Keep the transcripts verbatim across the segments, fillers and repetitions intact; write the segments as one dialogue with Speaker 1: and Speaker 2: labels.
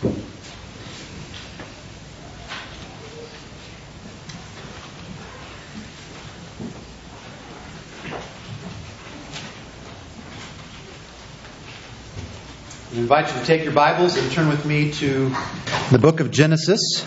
Speaker 1: I invite you to take your Bibles and turn with me to the book of Genesis.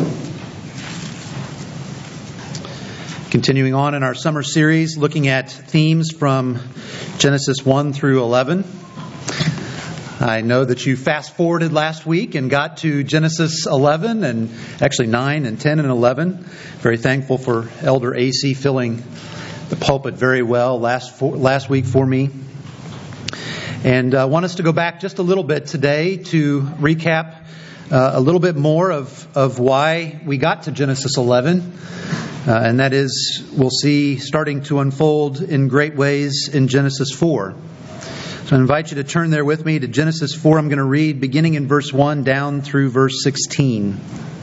Speaker 1: Continuing on in our summer series, looking at themes from Genesis one through eleven. I know that you fast forwarded last week and got to Genesis eleven, and actually nine and ten and eleven. Very thankful for Elder A C filling the pulpit very well last for, last week for me. And I uh, want us to go back just a little bit today to recap uh, a little bit more of, of why we got to Genesis eleven. Uh, and that is, we'll see starting to unfold in great ways in Genesis four. So I invite you to turn there with me to Genesis four. I'm going to read beginning in verse one down through verse sixteen.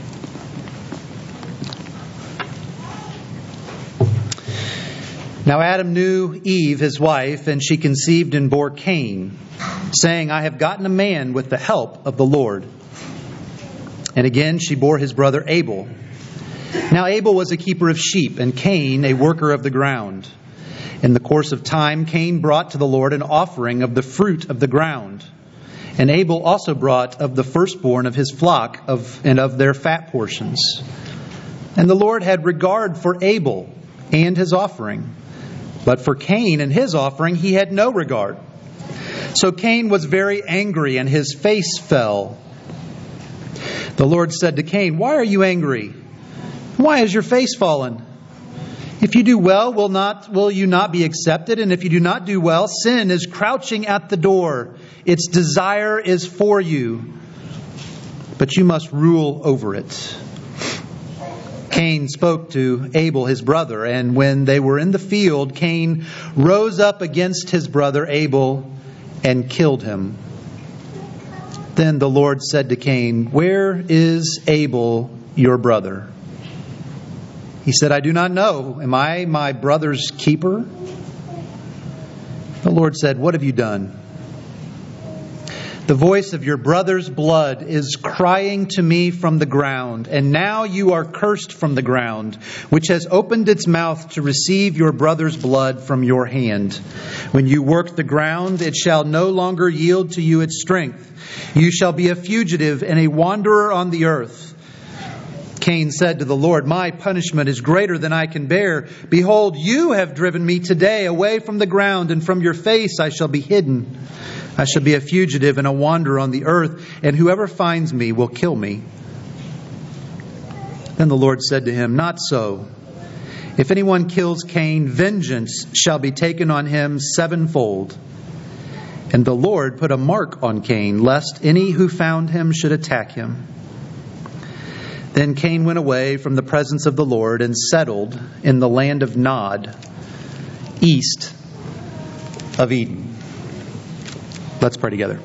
Speaker 1: Now Adam knew Eve, his wife, and she conceived and bore Cain, saying, I have gotten a man with the help of the Lord. And again she bore his brother Abel. Now Abel was a keeper of sheep, and Cain a worker of the ground. In the course of time, Cain brought to the Lord an offering of the fruit of the ground. And Abel also brought of the firstborn of his flock of and of their fat portions. And the Lord had regard for Abel and his offering. But for Cain and his offering he had no regard. So Cain was very angry, and his face fell. The Lord said to Cain, Why are you angry? Why is your face fallen? If you do well, will not will you not be accepted? And if you do not do well, sin is crouching at the door. Its desire is for you, but you must rule over it. Cain spoke to Abel, his brother, and when they were in the field, Cain rose up against his brother Abel and killed him. Then the Lord said to Cain, Where is Abel, your brother? He said, I do not know. Am I my brother's keeper? The Lord said, What have you done? The voice of your brother's blood is crying to me from the ground, and now you are cursed from the ground, which has opened its mouth to receive your brother's blood from your hand. When you work the ground, it shall no longer yield to you its strength. You shall be a fugitive and a wanderer on the earth. Cain said to the Lord, My punishment is greater than I can bear. Behold, you have driven me today away from the ground, and from your face I shall be hidden. I shall be a fugitive and a wanderer on the earth, and whoever finds me will kill me. Then the Lord said to him, Not so. If anyone kills Cain, vengeance shall be taken on him sevenfold. And the Lord put a mark on Cain, lest any who found him should attack him. Then Cain went away from the presence of the Lord and settled in the land of Nod, east of Eden. Let's pray together.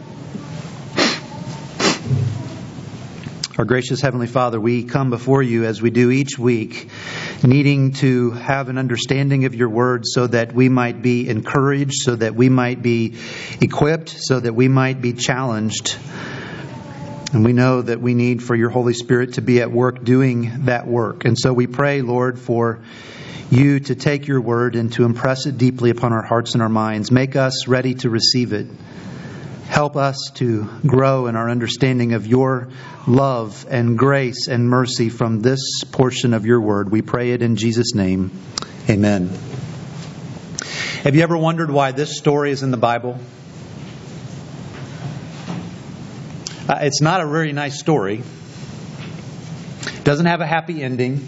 Speaker 1: Our gracious Heavenly Father, we come before you as we do each week, needing to have an understanding of your word so that we might be encouraged, so that we might be equipped, so that we might be challenged. And we know that we need for your Holy Spirit to be at work doing that work. And so we pray, Lord, for you to take your word and to impress it deeply upon our hearts and our minds. Make us ready to receive it. Help us to grow in our understanding of your love and grace and mercy from this portion of your word. We pray it in Jesus' name. Amen. Have you ever wondered why this story is in the Bible? Uh, it's not a very nice story. It doesn't have a happy ending.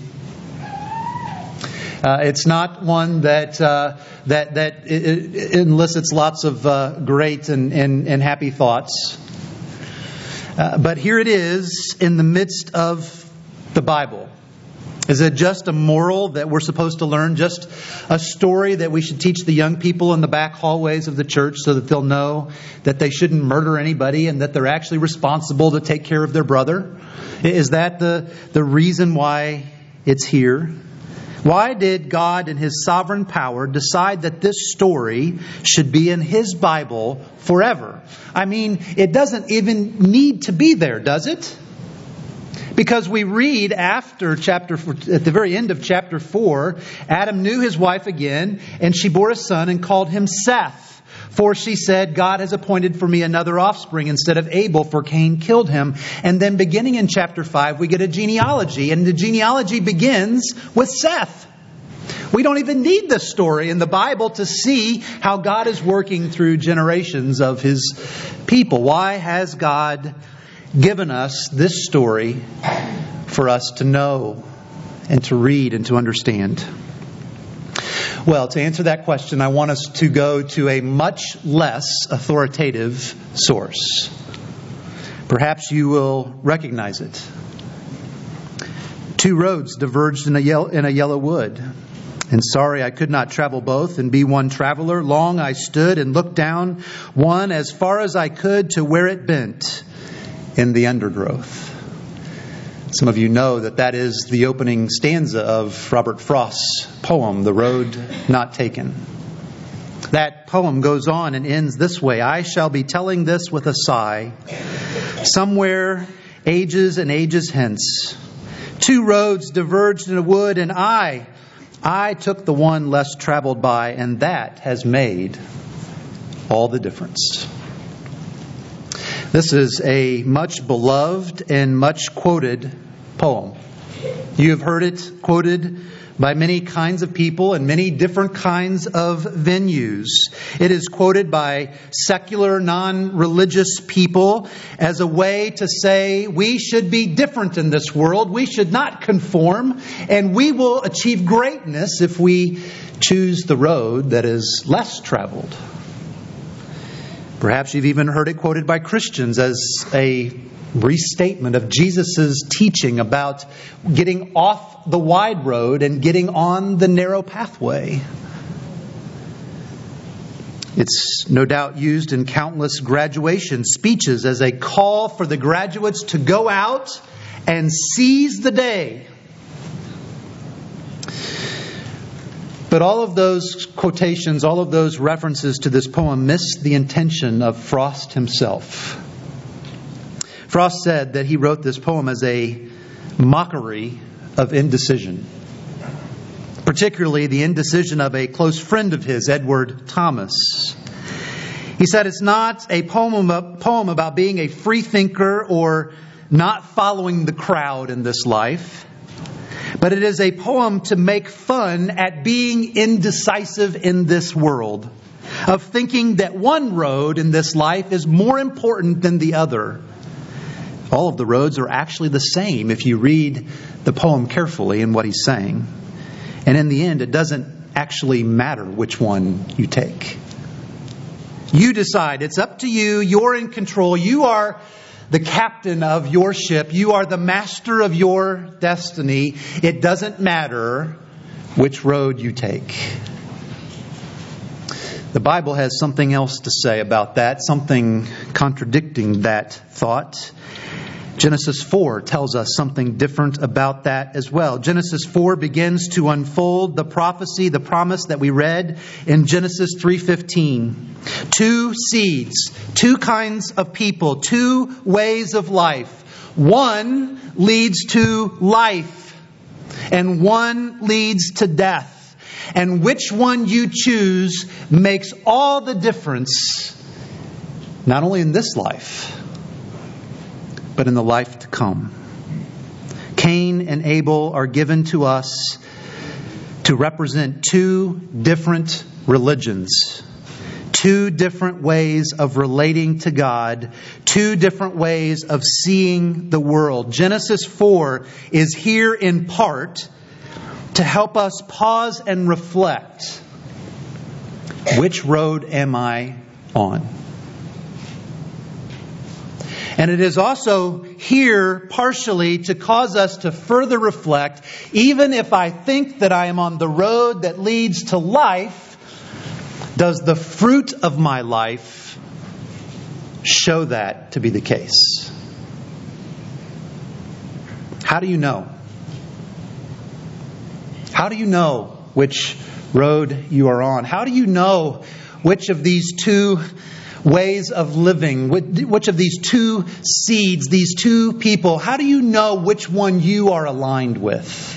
Speaker 1: Uh, it's not one that uh, that that it, it elicits lots of uh, great and, and, and happy thoughts. Uh, but here it is in the midst of the Bible. Is it just a moral that we're supposed to learn? Just a story that we should teach the young people in the back hallways of the church so that they'll know that they shouldn't murder anybody and that they're actually responsible to take care of their brother? Is that the, the reason why it's here? Why did God in His sovereign power decide that this story should be in His Bible forever? I mean, it doesn't even need to be there, does it? Because we read after chapter, at the very end of chapter four, Adam knew his wife again, and she bore a son and called him Seth. For she said, God has appointed for me another offspring instead of Abel, for Cain killed him. And then beginning in chapter five, we get a genealogy. And the genealogy begins with Seth. We don't even need this story in the Bible to see how God is working through generations of His people. Why has God given us this story for us to know and to read and to understand? Well, to answer that question, I want us to go to a much less authoritative source. Perhaps you will recognize it. Two roads diverged in a yellow, in a yellow wood. And sorry, I could not travel both and be one traveler. Long I stood and looked down one as far as I could to where it bent in the undergrowth. Some of you know that that is the opening stanza of Robert Frost's poem, The Road Not Taken. That poem goes on and ends this way: I shall be telling this with a sigh, somewhere ages and ages hence. Two roads diverged in a wood, and I, I took the one less traveled by, and that has made all the difference. This is a much beloved and much quoted poem. You have heard it quoted by many kinds of people in many different kinds of venues. It is quoted by secular, non-religious people as a way to say we should be different in this world. We should not conform, and we will achieve greatness if we choose the road that is less traveled. Perhaps you've even heard it quoted by Christians as a restatement of Jesus' teaching about getting off the wide road and getting on the narrow pathway. It's no doubt used in countless graduation speeches as a call for the graduates to go out and seize the day. But all of those quotations, all of those references to this poem miss the intention of Frost himself. Frost said that he wrote this poem as a mockery of indecision, particularly the indecision of a close friend of his, Edward Thomas. He said it's not a poem, a poem about being a free thinker or not following the crowd in this life, but it is a poem to make fun at being indecisive in this world, of thinking that one road in this life is more important than the other. All of the roads are actually the same if you read the poem carefully and what he's saying. And in the end, it doesn't actually matter which one you take. You decide. It's up to you. You're in control. You are the captain of your ship. You are the master of your destiny. It doesn't matter which road you take. The Bible has something else to say about that, something contradicting that thought. Genesis four tells us something different about that as well. Genesis four begins to unfold the prophecy, the promise that we read in Genesis three fifteen. Two seeds, two kinds of people, two ways of life. One leads to life, and one leads to death. And which one you choose makes all the difference, not only in this life, but in the life to come. Cain and Abel are given to us to represent two different religions, two different ways of relating to God, two different ways of seeing the world. Genesis four is here in part to help us pause and reflect. Which road am I on? And it is also here partially to cause us to further reflect, even if I think that I am on the road that leads to life, does the fruit of my life show that to be the case? How do you know? How do you know which road you are on? How do you know which of these two ways of living, which of these two seeds, these two people, how do you know which one you are aligned with?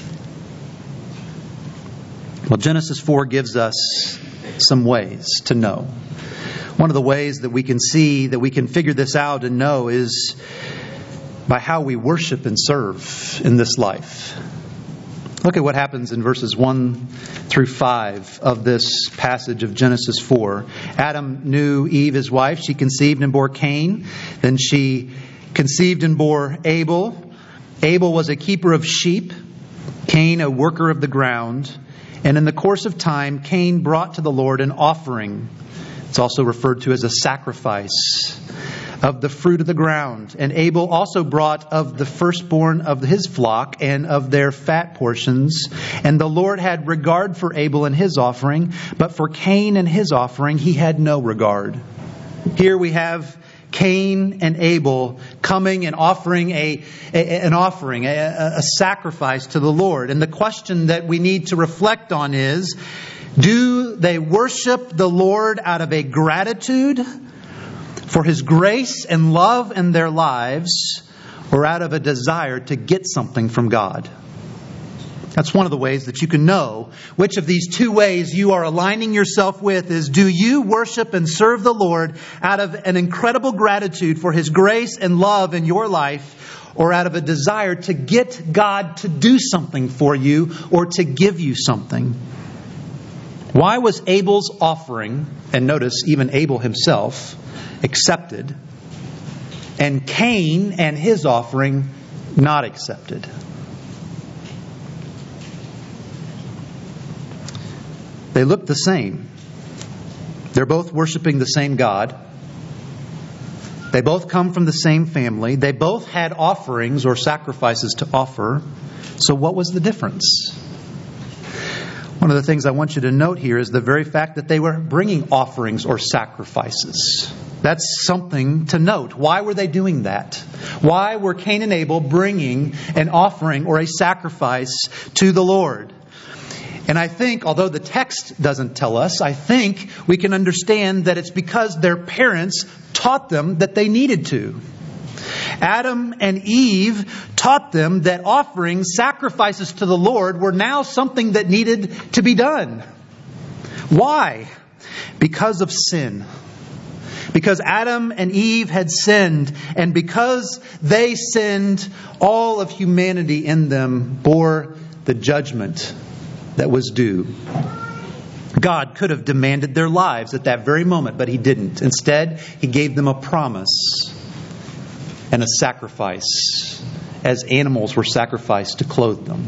Speaker 1: Well, Genesis four gives us some ways to know. One of the ways that we can see, that we can figure this out and know is by how we worship and serve in this life. Look at what happens in verses one through five of this passage of Genesis four. Adam knew Eve, his wife. She conceived and bore Cain. Then she conceived and bore Abel. Abel was a keeper of sheep. Cain, a worker of the ground. And in the course of time, Cain brought to the Lord an offering. It's also referred to as a sacrifice of the fruit of the ground. And Abel also brought of the firstborn of his flock and of their fat portions. And the Lord had regard for Abel and his offering, but for Cain and his offering he had no regard. Here we have Cain and Abel coming and offering a, a an offering, a, a sacrifice to the Lord. And the question that we need to reflect on is, do they worship the Lord out of a gratitude for His grace and love in their lives, or out of a desire to get something from God? That's one of the ways that you can know which of these two ways you are aligning yourself with is, do you worship and serve the Lord out of an incredible gratitude for His grace and love in your life, or out of a desire to get God to do something for you or to give you something? Why was Abel's offering, and notice even Abel himself, accepted, and Cain and his offering not accepted? They look the same. They're both worshiping the same God. They both come from the same family. They both had offerings or sacrifices to offer. So what was the difference? One of the things I want you to note here is the very fact that they were bringing offerings or sacrifices. That's something to note. Why were they doing that? Why were Cain and Abel bringing an offering or a sacrifice to the Lord? And I think, although the text doesn't tell us, I think we can understand that it's because their parents taught them that they needed to. Adam and Eve taught them that offering sacrifices to the Lord were now something that needed to be done. Why? Because of sin. Because Adam and Eve had sinned, and because they sinned, all of humanity in them bore the judgment that was due. God could have demanded their lives at that very moment, but He didn't. Instead, He gave them a promise and a sacrifice, as animals were sacrificed to clothe them.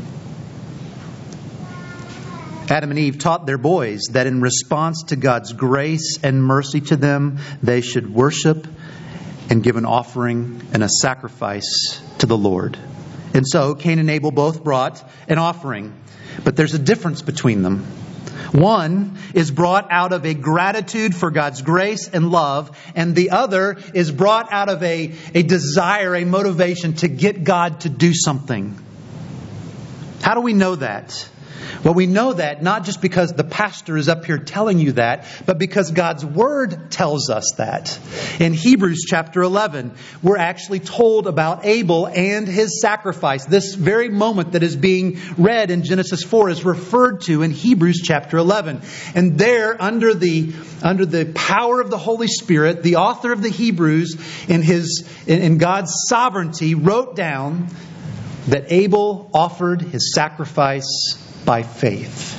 Speaker 1: Adam and Eve taught their boys that in response to God's grace and mercy to them, they should worship and give an offering and a sacrifice to the Lord. And so Cain and Abel both brought an offering. But there's a difference between them. One is brought out of a gratitude for God's grace and love, and the other is brought out of a, a desire, a motivation to get God to do something. How do we know that? Well, we know that not just because the pastor is up here telling you that, but because God's Word tells us that. In Hebrews chapter eleven, we're actually told about Abel and his sacrifice. This very moment that is being read in Genesis four is referred to in Hebrews chapter eleven. And there, under the under the power of the Holy Spirit, the author of the Hebrews, in his in, in God's sovereignty, wrote down that Abel offered his sacrifice by faith.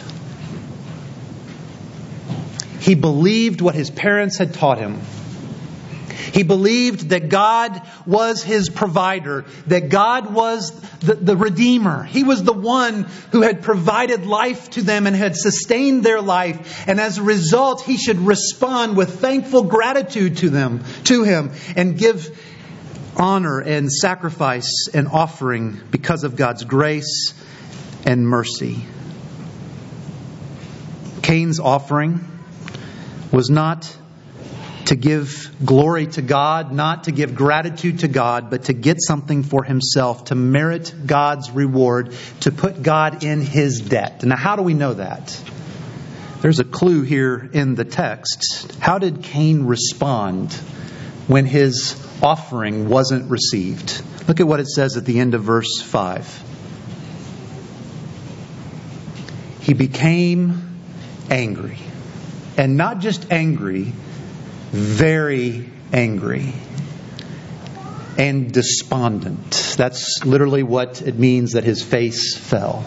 Speaker 1: He believed what his parents had taught him. He believed that God was his provider, that God was the, the Redeemer. He was the one who had provided life to them and had sustained their life. And as a result, he should respond with thankful gratitude to them, to him, and give honor and sacrifice and offering because of God's grace and mercy. Cain's offering was not to give glory to God, not to give gratitude to God, but to get something for himself, to merit God's reward, to put God in his debt. Now, how do we know that? There's a clue here in the text. How did Cain respond when his offering wasn't received? Look at what it says at the end of verse five. He became angry. And not just angry, very angry. And despondent. That's literally what it means that his face fell.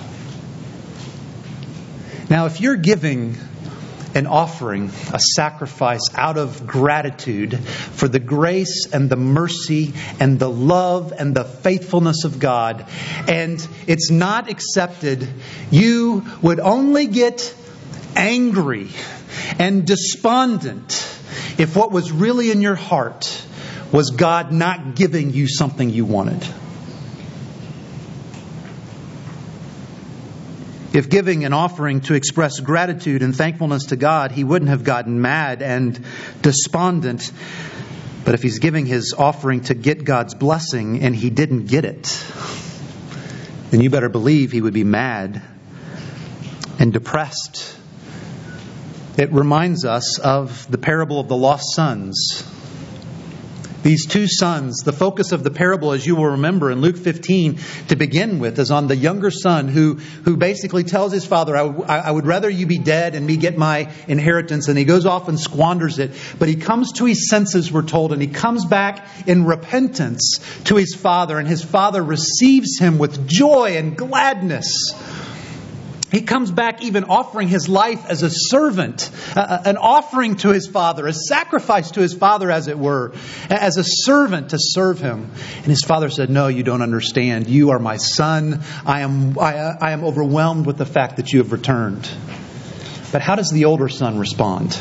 Speaker 1: Now, if you're giving an offering, a sacrifice out of gratitude for the grace and the mercy and the love and the faithfulness of God, and it's not accepted, you would only get angry and despondent if what was really in your heart was God not giving you something you wanted. If giving an offering to express gratitude and thankfulness to God, he wouldn't have gotten mad and despondent. But if he's giving his offering to get God's blessing and he didn't get it, then you better believe he would be mad and depressed. It reminds us of the parable of the lost sons. These two sons, the focus of the parable, as you will remember in Luke fifteen to begin with, is on the younger son who, who basically tells his father, I, w- I would rather you be dead and me get my inheritance. And he goes off and squanders it. But he comes to his senses, we're told, and he comes back in repentance to his father. And his father receives him with joy and gladness. He comes back even offering his life as a servant, uh, an offering to his father, a sacrifice to his father, as it were, as a servant to serve him. And his father said, no, you don't understand. You are my son. I am, I, I am overwhelmed with the fact that you have returned. But how does the older son respond?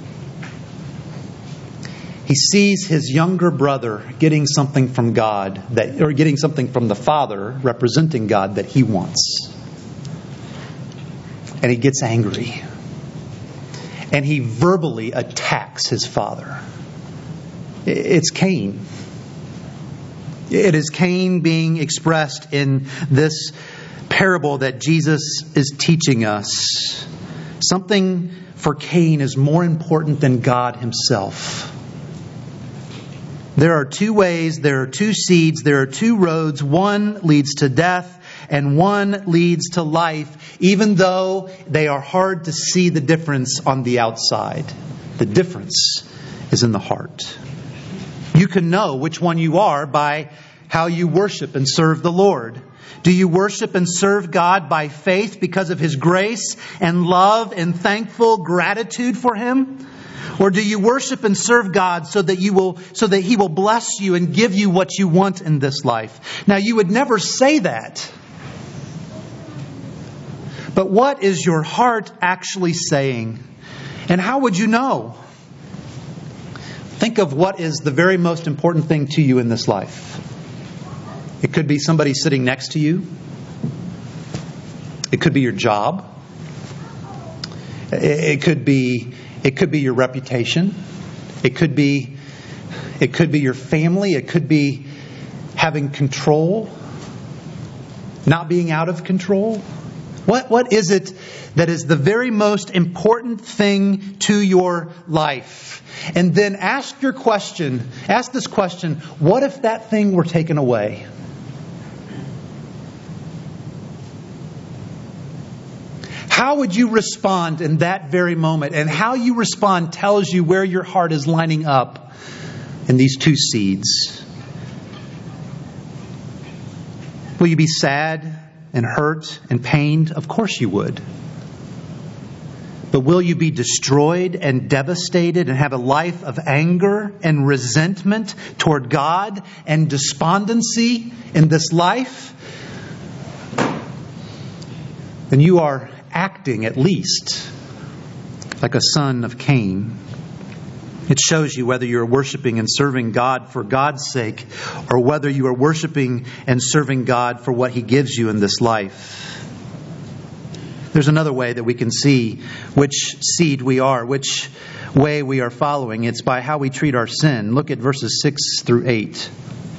Speaker 1: He sees his younger brother getting something from God, that, or getting something from the father representing God that he wants. And he gets angry. And he verbally attacks his father. It's Cain. It is Cain being expressed in this parable that Jesus is teaching us. Something for Cain is more important than God himself. There are two ways, there are two seeds, there are two roads. One leads to death and one leads to life, even though they are hard to see the difference on the outside. The difference is in the heart. You can know which one you are by how you worship and serve the Lord. Do you worship and serve God by faith because of His grace and love and thankful gratitude for Him? Or do you worship and serve God so that you will, so that He will bless you and give you what you want in this life? Now, you would never say that. But what is your heart actually saying? And how would you know? Think of what is the very most important thing to you in this life. It could be somebody sitting next to you. It could be your job. It could be it could be your reputation. It could be it could be your family. It could be having control, not being out of control. What what is it that is the very most important thing to your life? And then ask your question, ask this question, what if that thing were taken away? How would you respond in that very moment? And how you respond tells you where your heart is lining up in these two seeds. Will you be sad and hurt and pained? Of course you would. But will you be destroyed and devastated and have a life of anger and resentment toward God and despondency in this life? Then you are acting at least like a son of Cain. It shows you whether you're worshiping and serving God for God's sake or whether you are worshiping and serving God for what He gives you in this life. There's another way that we can see which seed we are, which way we are following. It's by how we treat our sin. Look at verses six through eight.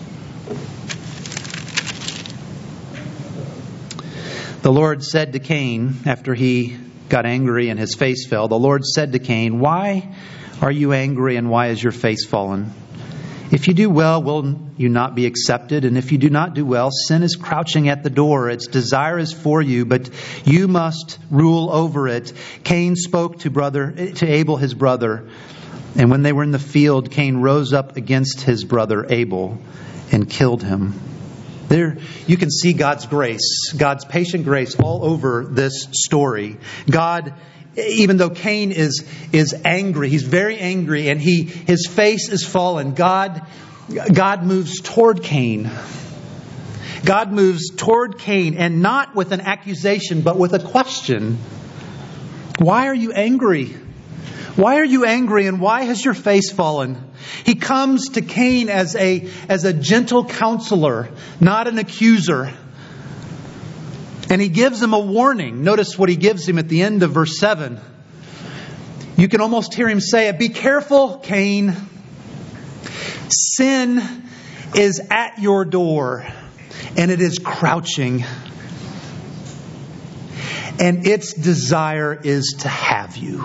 Speaker 1: The Lord said to Cain, after he got angry and his face fell, the Lord said to Cain, "Why are you angry and why is your face fallen? If you do well, will you not be accepted? And if you do not do well, sin is crouching at the door. Its desire is for you, but you must rule over it." Cain spoke to brother to Abel his brother, and when they were in the field, Cain rose up against his brother Abel and killed him. There you can see God's grace, God's patient grace all over this story. God, even though Cain is is angry, he's very angry, and he his face is fallen. God, God moves toward Cain. God moves toward Cain, and not with an accusation, but with a question. Why are you angry? Why are you angry, and why has your face fallen? He comes to Cain as a as a gentle counselor, not an accuser. And he gives him a warning. Notice what he gives him at the end of verse seven. You can almost hear him say it. "Be careful, Cain. Sin is at your door, and it is crouching. And its desire is to have you."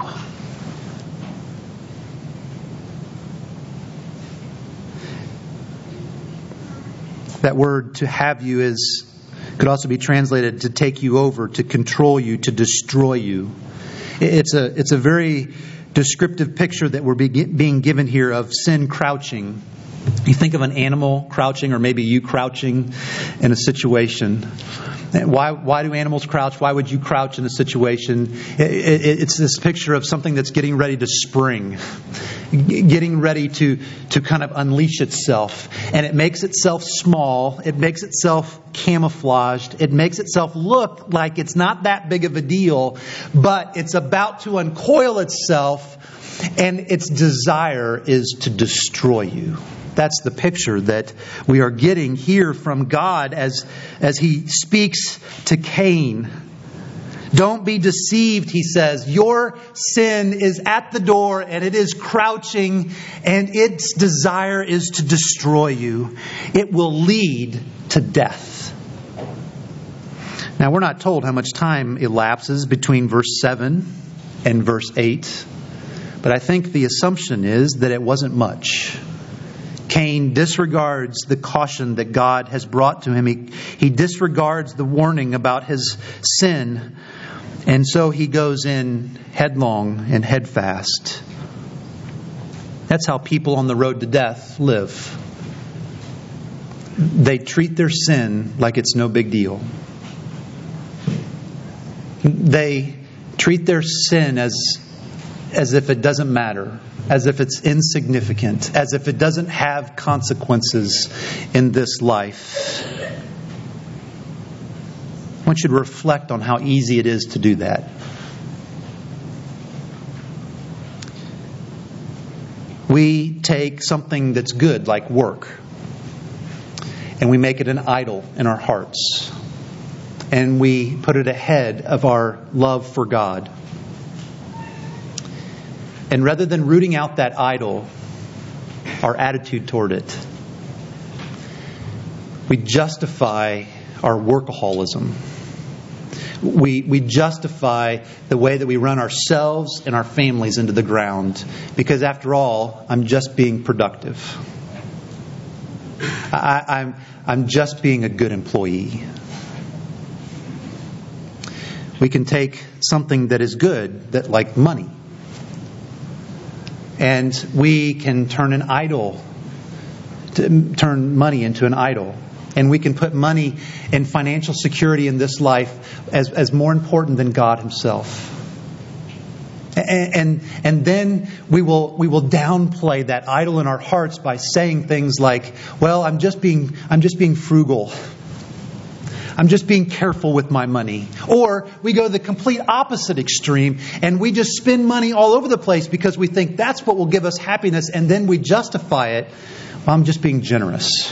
Speaker 1: That word "to have you" is could also be translated to take you over, to control you, to destroy you. It's a it's a very descriptive picture that we're being given here of sin crouching. You think of an animal crouching, or maybe you crouching in a situation. Why why do animals crouch? Why would you crouch in a situation? It, it, it's this picture of something that's getting ready to spring, getting ready to, to kind of unleash itself. And it makes itself small. It makes itself camouflaged. It makes itself look like it's not that big of a deal, but it's about to uncoil itself, and its desire is to destroy you. That's the picture that we are getting here from God as, as He speaks to Cain. Don't be deceived, He says. Your sin is at the door, and it is crouching, and its desire is to destroy you. It will lead to death. Now, we're not told how much time elapses between verse seven and verse eight, but I think the assumption is that it wasn't much. Cain disregards the caution that God has brought to him. He, he disregards the warning about his sin. And so he goes in headlong and headfast. That's how people on the road to death live. They treat their sin like it's no big deal. They treat their sin as, as if it doesn't matter. As if it's insignificant, as if it doesn't have consequences in this life. I want you to reflect on how easy it is to do that. We take something that's good, like work, and we make it an idol in our hearts. And we put it ahead of our love for God. And rather than rooting out that idol, our attitude toward it, we justify our workaholism. We we justify the way that we run ourselves and our families into the ground. Because after all, I'm just being productive. I, I'm I'm just being a good employee. We can take something that is good, that like money, and we can turn an idol, to turn money into an idol. And we can put money and financial security in this life as, as more important than God Himself. And, and and then we will we will downplay that idol in our hearts by saying things like, "Well, I'm just being I'm just being frugal. I'm just being careful with my money." Or we go the complete opposite extreme and we just spend money all over the place because we think that's what will give us happiness, and then we justify it. Well, I'm just being generous.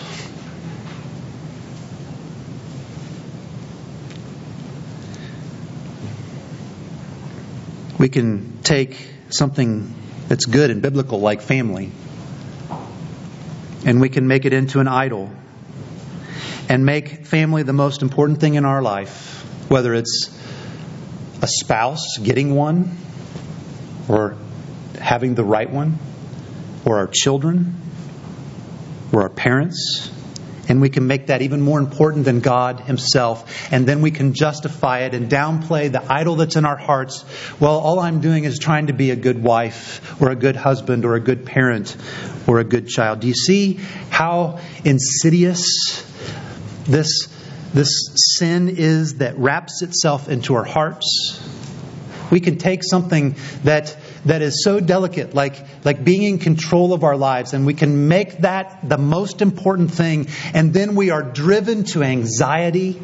Speaker 1: We can take something that's good and biblical like family, and we can make it into an idol and make family the most important thing in our life, whether it's a spouse, getting one, or having the right one, or our children, or our parents. And we can make that even more important than God Himself. And then we can justify it and downplay the idol that's in our hearts. Well, all I'm doing is trying to be a good wife, or a good husband, or a good parent, or a good child. Do you see how insidious this, this sin is that wraps itself into our hearts? We can take something that that is so delicate, like, like being in control of our lives, and we can make that the most important thing, and then we are driven to anxiety,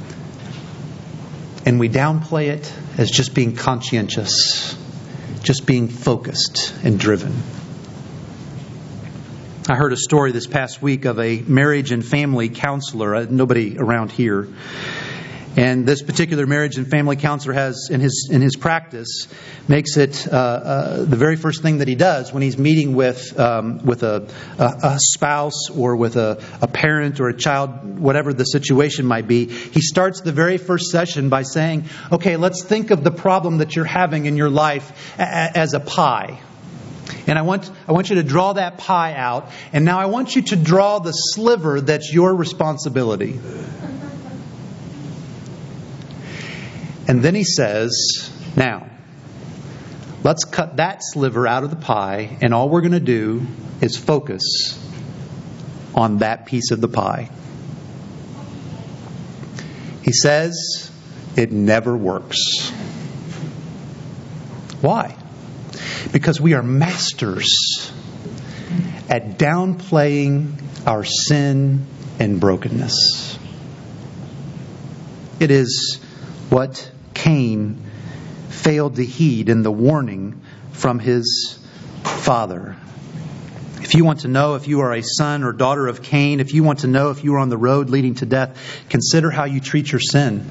Speaker 1: and we downplay it as just being conscientious, just being focused and driven. I heard a story this past week of a marriage and family counselor, nobody around here. And this particular marriage and family counselor has, in his in his practice, makes it uh, uh, the very first thing that he does when he's meeting with um, with a, a, a spouse or with a, a parent or a child, whatever the situation might be. He starts the very first session by saying, "Okay, let's think of the problem that you're having in your life a- as a pie." And I want I want you to draw that pie out. And now I want you to draw the sliver that's your responsibility. And then he says, now, let's cut that sliver out of the pie, and all we're going to do is focus on that piece of the pie. He says, it never works. Why? Because we are masters at downplaying our sin and brokenness. It is what Cain failed to heed in the warning from his father. If you want to know if you are a son or daughter of Cain, if you want to know if you are on the road leading to death, consider how you treat your sin.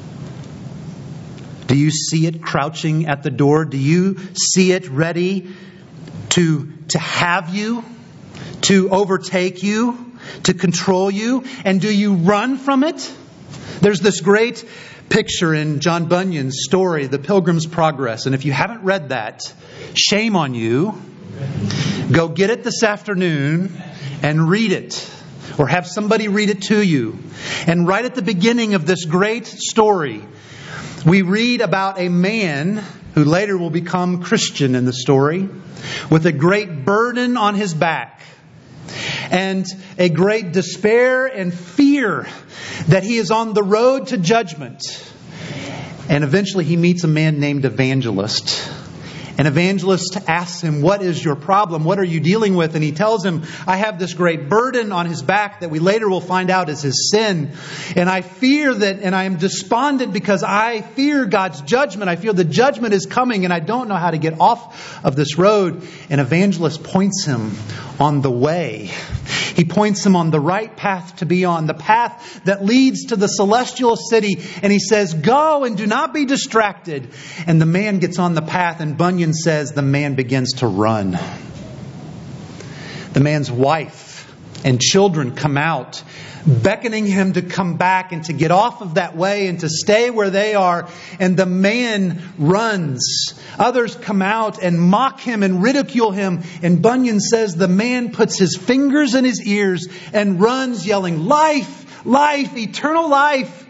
Speaker 1: Do you see it crouching at the door? Do you see it ready to, to have you, to overtake you, to control you? And do you run from it? There's this great picture in John Bunyan's story, The Pilgrim's Progress. And if you haven't read that, shame on you. Go get it this afternoon and read it. Or have somebody read it to you. And right at the beginning of this great story, we read about a man who later will become Christian in the story, with a great burden on his back. And a great despair and fear that he is on the road to judgment. And eventually he meets a man named Evangelist. And Evangelist asks him, what is your problem? What are you dealing with? And he tells him, I have this great burden on his back that we later will find out is his sin. And I fear that, and I am despondent because I fear God's judgment. I feel the judgment is coming and I don't know how to get off of this road. And Evangelist points him on the way. He points him on the right path to be on, the path that leads to the celestial city. And he says, go and do not be distracted. And the man gets on the path, and Bunyan says the man begins to run. The man's wife and children come out, beckoning him to come back and to get off of that way and to stay where they are. And the man runs. Others come out and mock him and ridicule him. And Bunyan says the man puts his fingers in his ears and runs yelling, life, life, eternal life.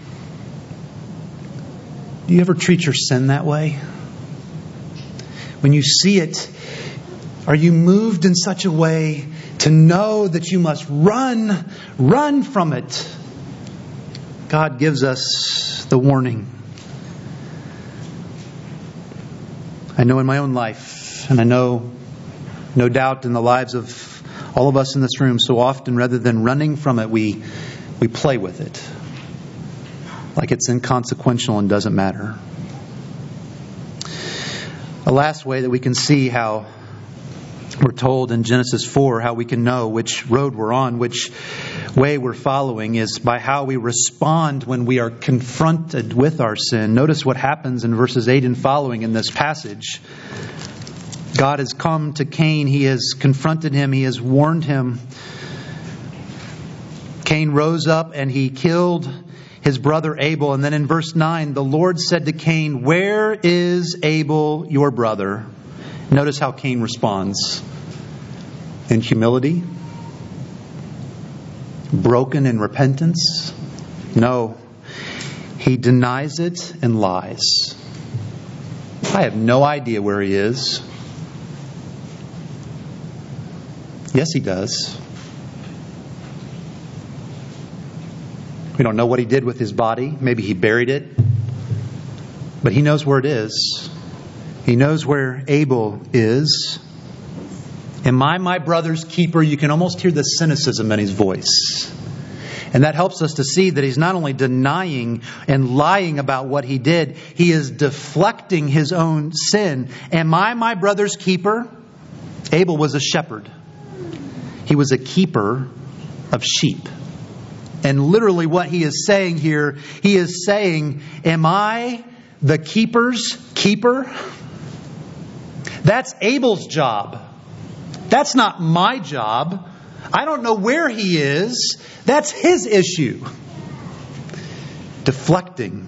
Speaker 1: Do you ever treat your sin that way? When you see it, are you moved in such a way to know that you must run, run from it? God gives us the warning. I know in my own life, and I know no doubt in the lives of all of us in this room, so often rather than running from it, we we play with it. Like it's inconsequential and doesn't matter. A last way that we can see how we're told in Genesis four how we can know which road we're on, which way we're following is by how we respond when we are confronted with our sin. Notice what happens in verses eight and following in this passage. God has come to Cain. He has confronted him. He has warned him. Cain rose up and he killed his brother Abel. And then in verse nine, the Lord said to Cain, "Where is Abel, your brother?" Notice how Cain responds. In humility? Broken in repentance? No. He denies it and lies. I have no idea where he is. Yes, he does. We don't know what he did with his body. Maybe he buried it. But he knows where it is. He knows where Abel is. Am I my brother's keeper? You can almost hear the cynicism in his voice. And that helps us to see that he's not only denying and lying about what he did, he is deflecting his own sin. Am I my brother's keeper? Abel was a shepherd. He was a keeper of sheep. And literally what he is saying here, he is saying, am I the keeper's keeper? That's Abel's job. That's not my job. I don't know where he is. That's his issue. Deflecting.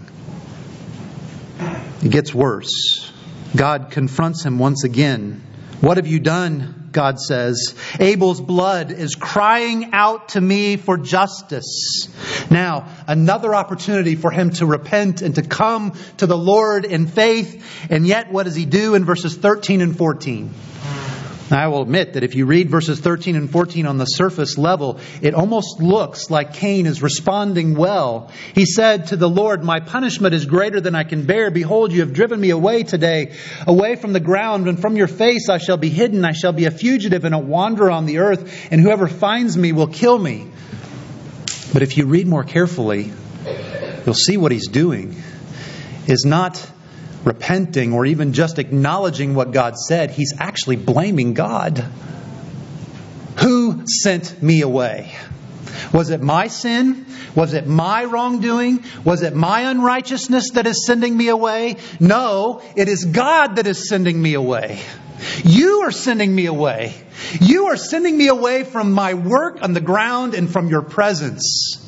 Speaker 1: It gets worse. God confronts him once again. What have you done? God says. Abel's blood is crying out to me for justice. Now, another opportunity for him to repent and to come to the Lord in faith. And yet, what does he do in verses thirteen and fourteen? Now, I will admit that if you read verses thirteen and fourteen on the surface level, it almost looks like Cain is responding well. He said to the Lord, "My punishment is greater than I can bear. Behold, you have driven me away today, away from the ground, and from your face I shall be hidden. I shall be a fugitive and a wanderer on the earth, and whoever finds me will kill me." But if you read more carefully, you'll see what he's doing is not repenting or even just acknowledging what God said. He's actually blaming God. Who sent me away? Was it my sin? Was it my wrongdoing? Was it my unrighteousness that is sending me away? No, it is God that is sending me away. You are sending me away. You are sending me away from my work on the ground and from your presence.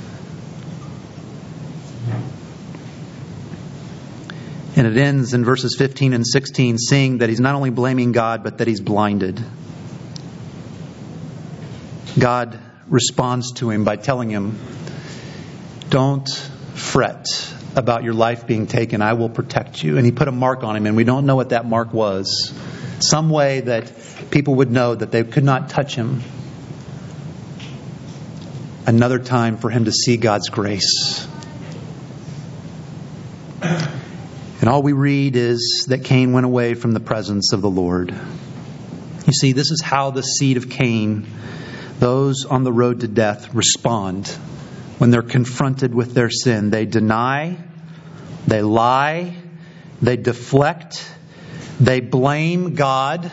Speaker 1: And it ends in verses fifteen and sixteen, seeing that he's not only blaming God, but that he's blinded. God responds to him by telling him, "Don't fret about your life being taken. I will protect you." And he put a mark on him, and we don't know what that mark was. Some way that people would know that they could not touch him. Another time for him to see God's grace. And all we read is that Cain went away from the presence of the Lord. You see, this is how the seed of Cain, those on the road to death, respond when they're confronted with their sin. They deny, they lie, they deflect, they blame God,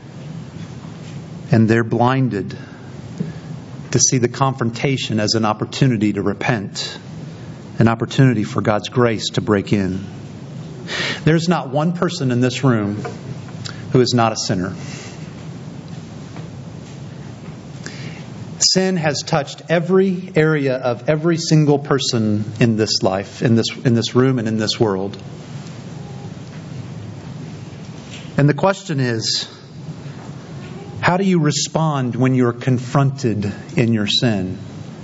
Speaker 1: and they're blinded to see the confrontation as an opportunity to repent, an opportunity for God's grace to break in. There's not one person in this room who is not a sinner. Sin has touched every area of every single person in this life, in this in this room and in this world. And the question is, how do you respond when you're confronted in your sin?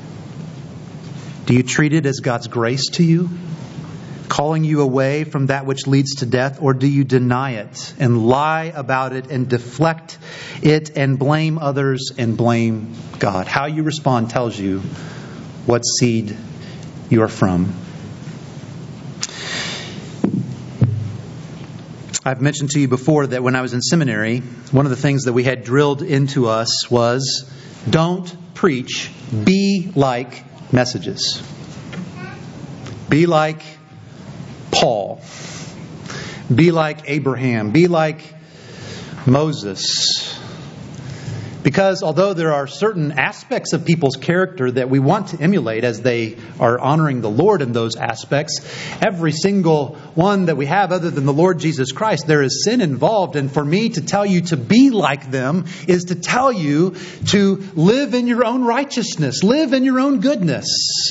Speaker 1: Do you treat it as God's grace to you, calling you away from that which leads to death? Or do you deny it and lie about it and deflect it and blame others and blame God? How you respond tells you what seed you are from. I've mentioned to you before that when I was in seminary, one of the things that we had drilled into us was, don't preach, be like messages. Be like Paul. Be like Abraham. Be like Moses. Because although there are certain aspects of people's character that we want to emulate as they are honoring the Lord in those aspects, every single one that we have other than the Lord Jesus Christ, there is sin involved. And for me to tell you to be like them is to tell you to live in your own righteousness, live in your own goodness.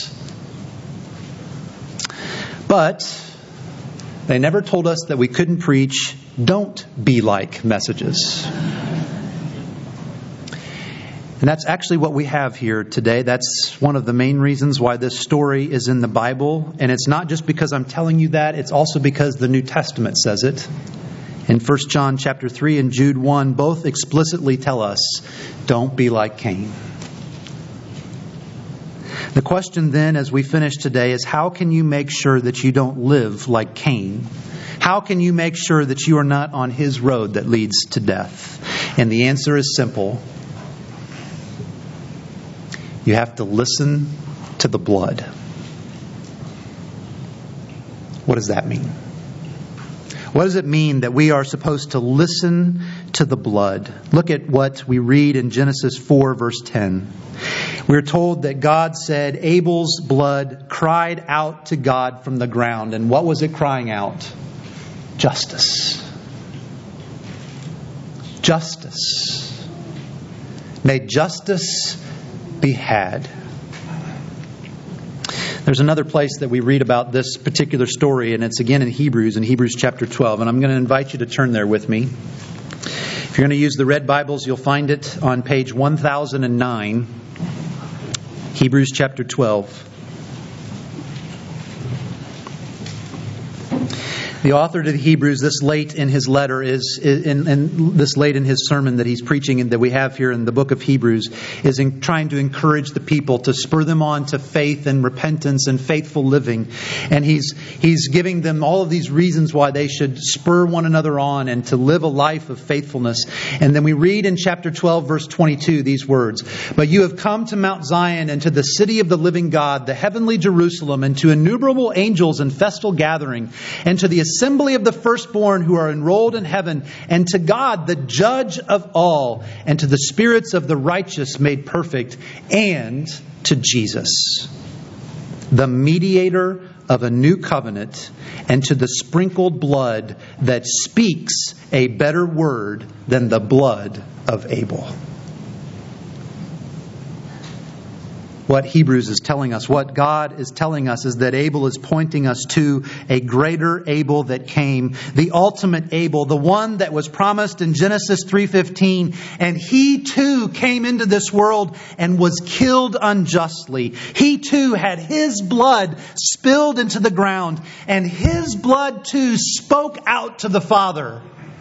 Speaker 1: But they never told us that we couldn't preach "don't be like" messages. And that's actually what we have here today. That's one of the main reasons why this story is in the Bible. And it's not just because I'm telling you that. It's also because the New Testament says it. In First John chapter three and Jude one, both explicitly tell us, don't be like Cain. The question then, as we finish today, is how can you make sure that you don't live like Cain? How can you make sure that you are not on his road that leads to death? And the answer is simple. You have to listen to the blood. What does that mean? What does it mean that we are supposed to listen to the blood? Look at what we read in Genesis four, verse ten. We're told that God said Abel's blood cried out to God from the ground. And what was it crying out? Justice. Justice. May justice be had. There's another place that we read about this particular story, and it's again in Hebrews, in Hebrews chapter twelve. And I'm going to invite you to turn there with me. If you're going to use the red Bibles, you'll find it on page one thousand nine, Hebrews chapter twelve. The author to the Hebrews, this late in his letter, is in, in this late in his sermon that he's preaching and that we have here in the book of Hebrews, is in trying to encourage the people to spur them on to faith and repentance and faithful living. And he's he's giving them all of these reasons why they should spur one another on and to live a life of faithfulness. And then we read in chapter twelve, verse twenty-two, these words: "But you have come to Mount Zion and to the city of the living God, the heavenly Jerusalem, and to innumerable angels in festal gathering, and to the assembly of the firstborn who are enrolled in heaven, and to God, the judge of all, and to the spirits of the righteous made perfect, and to Jesus, the mediator of a new covenant, and to the sprinkled blood that speaks a better word than the blood of Abel." What Hebrews is telling us, what God is telling us, is that Abel is pointing us to a greater Abel that came, the ultimate Abel, the one that was promised in Genesis three fifteen. And he too came into this world and was killed unjustly. He too had his blood spilled into the ground, and his blood too spoke out to the Father.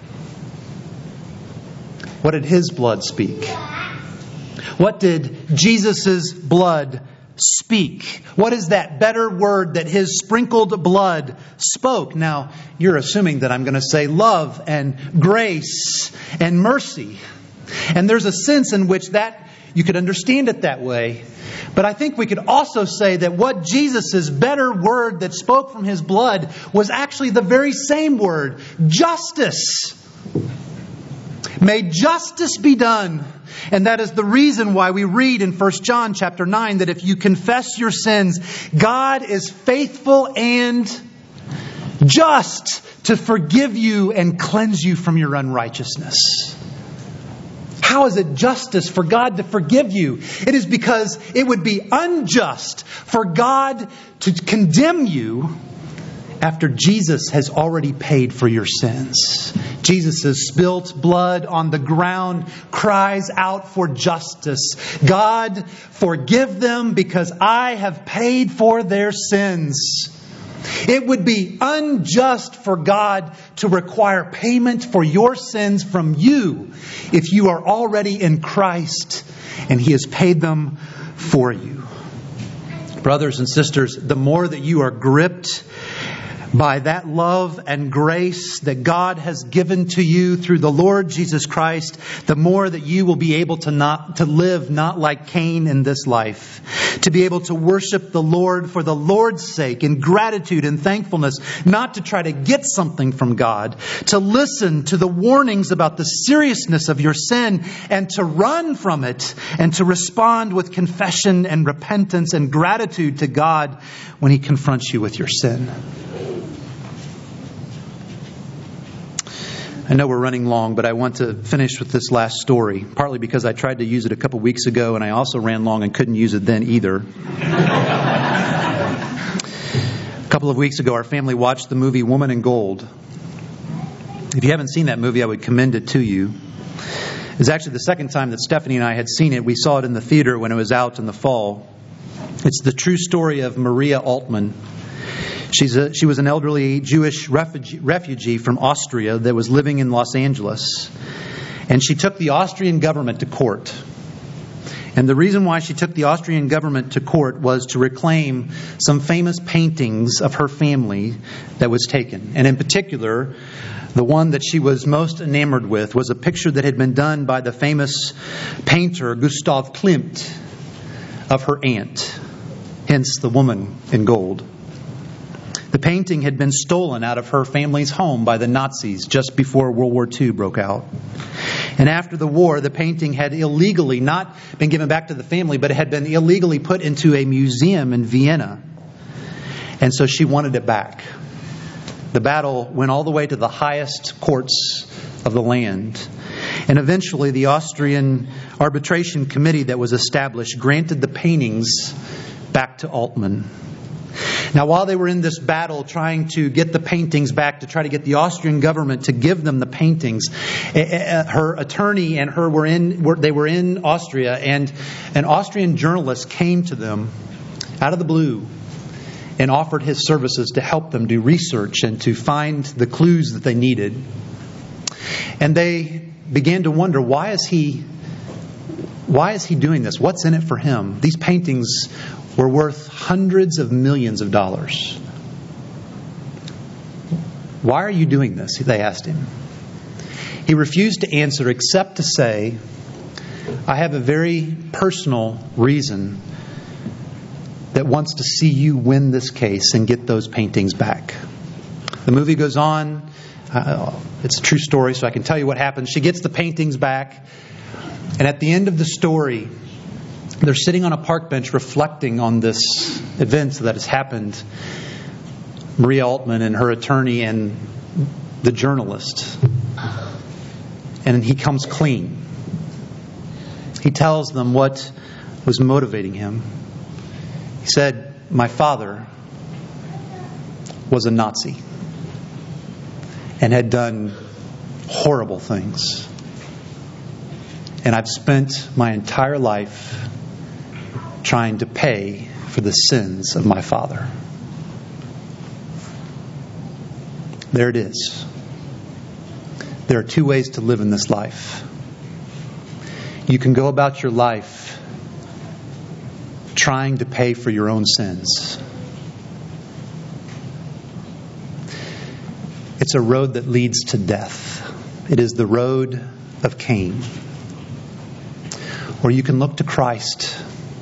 Speaker 1: What did his blood speak? What did Jesus' blood speak? What is that better word that his sprinkled blood spoke? Now, you're assuming that I'm going to say love and grace and mercy. And there's a sense in which that you could understand it that way. But I think we could also say that what Jesus' better word that spoke from his blood was actually the very same word, justice. May justice be done. And that is the reason why we read in First John chapter nine that if you confess your sins, God is faithful and just to forgive you and cleanse you from your unrighteousness. How is it justice for God to forgive you? It is because it would be unjust for God to condemn you after Jesus has already paid for your sins. Jesus' spilt blood on the ground cries out for justice. God, forgive them because I have paid for their sins. It would be unjust for God to require payment for your sins from you if you are already in Christ and He has paid them for you. Brothers and sisters, the more that you are gripped by that love and grace that God has given to you through the Lord Jesus Christ, the more that you will be able to not to live not like Cain in this life, to be able to worship the Lord for the Lord's sake in gratitude and thankfulness, not to try to get something from God, to listen to the warnings about the seriousness of your sin and to run from it, and to respond with confession and repentance and gratitude to God when He confronts you with your sin. I know we're running long, but I want to finish with this last story, partly because I tried to use it a couple weeks ago and I also ran long and couldn't use it then either. A couple of weeks ago, our family watched the movie Woman in Gold. If you haven't seen that movie, I would commend it to you. It was actually the second time that Stephanie and I had seen it. We saw it in the theater when it was out in the fall. It's the true story of Maria Altman. She's a, she was an elderly Jewish refugee, refugee from Austria that was living in Los Angeles. And she took the Austrian government to court. And the reason why she took the Austrian government to court was to reclaim some famous paintings of her family that was taken. And in particular, the one that she was most enamored with was a picture that had been done by the famous painter Gustav Klimt of her aunt, hence the Woman in Gold. The painting had been stolen out of her family's home by the Nazis just before World War Two broke out. And after the war, the painting had illegally not been given back to the family, but it had been illegally put into a museum in Vienna. And so she wanted it back. The battle went all the way to the highest courts of the land. And eventually the Austrian arbitration committee that was established granted the paintings back to Altman. Now, while they were in this battle trying to get the paintings back, to try to get the Austrian government to give them the paintings, her attorney and her were in, were, they were in Austria, and an Austrian journalist came to them out of the blue and offered his services to help them do research and to find the clues that they needed. And they began to wonder, why is he, why is he doing this? What's in it for him? These paintings were worth hundreds of millions of dollars. Why are you doing this? They asked him. He refused to answer except to say, I have a very personal reason that wants to see you win this case and get those paintings back. The movie goes on. Uh, it's a true story, so I can tell you what happens. She gets the paintings back. And at the end of the story, they're sitting on a park bench reflecting on this event that has happened. Maria Altman and her attorney and the journalist. And he comes clean. He tells them what was motivating him. He said, my father was a Nazi and had done horrible things. And I've spent my entire life trying to pay for the sins of my father. There it is. There are two ways to live in this life. You can go about your life trying to pay for your own sins. It's a road that leads to death. It is the road of Cain. Or you can look to Christ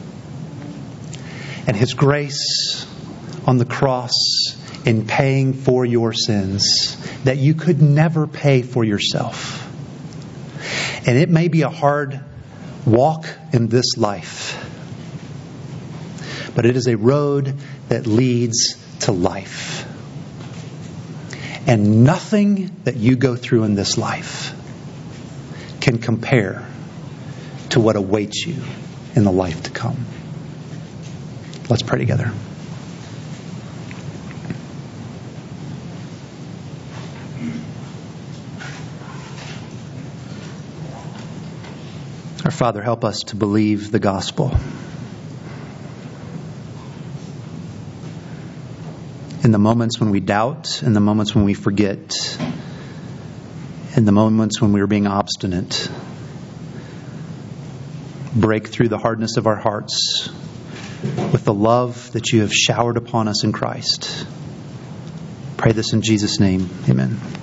Speaker 1: and His grace on the cross in paying for your sins that you could never pay for yourself. And it may be a hard walk in this life, but it is a road that leads to life. And nothing that you go through in this life can compare to what awaits you in the life to come. Let's pray together. Our Father, help us to believe the gospel. In the moments when we doubt, in the moments when we forget, in the moments when we are being obstinate, break through the hardness of our hearts with the love that you have showered upon us in Christ. Pray this in Jesus' name. Amen.